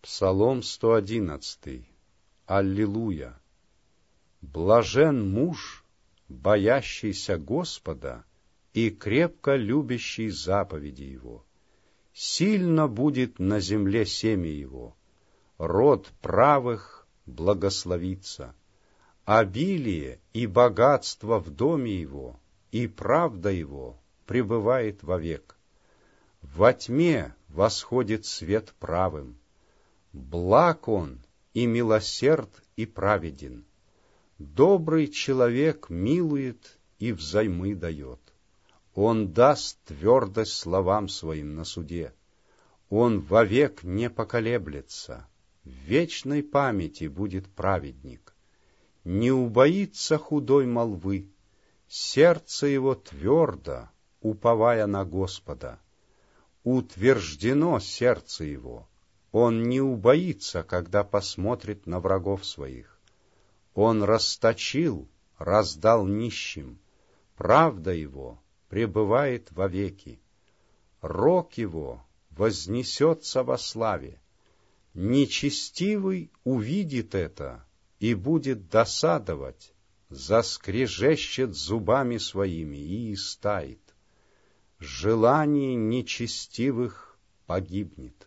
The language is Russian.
Псалом 111. Аллилуйя! Блажен муж, боящийся Господа и крепко любящий заповеди Его. Сильно будет на земле семя его, род правых благословится. Обилие и богатство в доме его, и правда его пребывает вовек. Во тьме восходит свет правым. Благ он и милосерд и праведен. Добрый человек милует и взаймы дает. Он даст твердость словам своим на суде. Он вовек не поколеблется. В вечной памяти будет праведник. Не убоится худой молвы. Сердце его твердо, уповая на Господа. Утверждено сердце его. Он не убоится, когда посмотрит на врагов своих. Он расточил, раздал нищим. Правда его пребывает вовеки. Рог его вознесется во славе. Нечестивый увидит это и будет досадовать, заскрежещет зубами своими и истает. Желание нечестивых погибнет.